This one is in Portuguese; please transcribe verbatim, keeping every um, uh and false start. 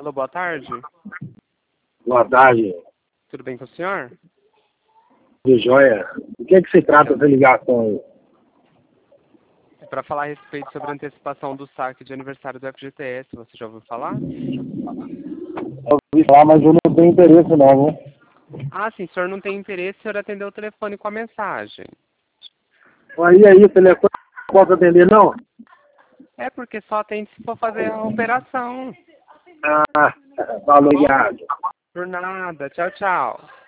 Alô, boa tarde. Boa tarde, Tudo bem com o senhor? de joia. O que é que se trata essa ligação aí? É para falar a respeito sobre a antecipação do saque de aniversário do F G T S. Você já ouviu falar? Eu ouvi falar, mas eu não tenho interesse não, né? Ah, sim. O senhor não tem interesse, o senhor atendeu o telefone com a mensagem. Aí, aí, o telefone não posso atender, não? É porque só atende se for fazer a operação. Ah, falou, obrigado. Por nada. Tchau, tchau.